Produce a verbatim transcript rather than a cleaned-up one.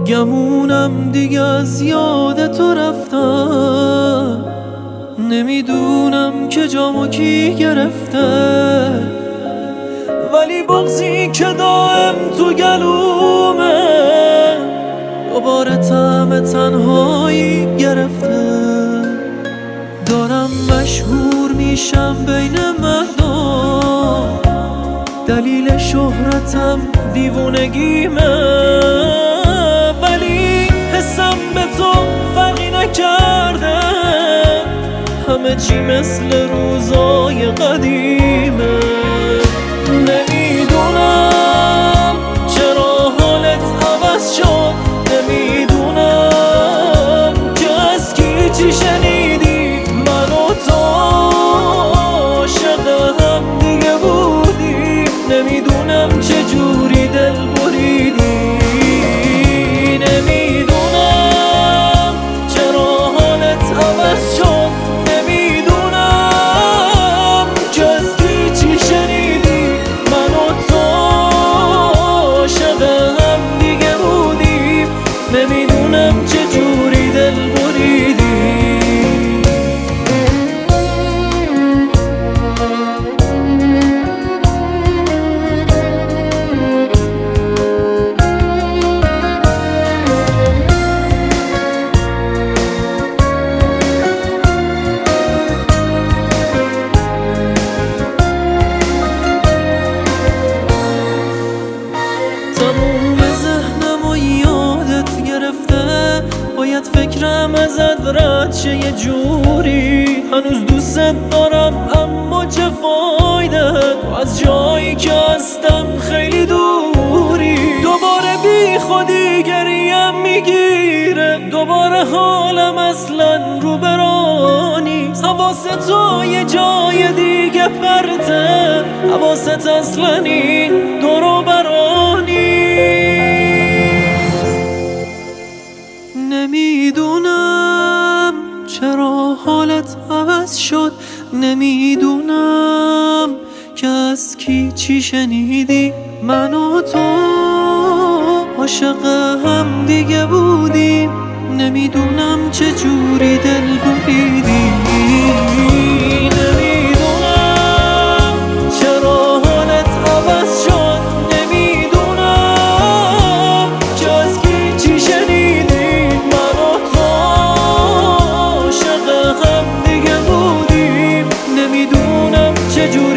گمونم دیگه از یاد تو رفتم، نمیدونم که جامو کی گرفته، ولی بغضی که دائم تو گلومه دوباره طعم تنهایی گرفته. دارم مشهور میشم بین مردم، دلیل شهرتم دیوونگیمه، ولی حسم به تو فرقی نکرده، همه چی مثل روزای قدیمه. نمیدونم چرا حالت عوض شد، نمیدونم که از کی چی شنیدی، من و تو عاشق هم دیگه بودیم، نمیدونم چه جوری دل بریدی. نمیدونم چرا حالت عوض شد، نمیدونم که از کی چی شنیدی، من و تو عاشق هم دیگه بودیم، نمیدونم چه جوری دل بریدی. تموم ذهنم و یادت گرفته، باید فکرم ازت رد شه یه جوری. هنوز دوست دارم اما چه فایده، تو از جایی که هستم خیلی دوری. دوباره بی خودی گریم میگیره، دوباره حالم اصلا رو برانی. حواست تو یه جای دیگه پرته، حواست اصلا این دورو برانی. نمیدونم چرا حالت عوض شد، نمیدونم که از کی چی شنیدی، من و تو عاشق هم دیگه بودیم، نمیدونم چه جوری دل بریدی. نمیدونم چرا حالت عوض شد، نمیدونم که از کی چی شنیدی، من و تو عاشق هم دیگه بودیم، نمیدونم چه جوری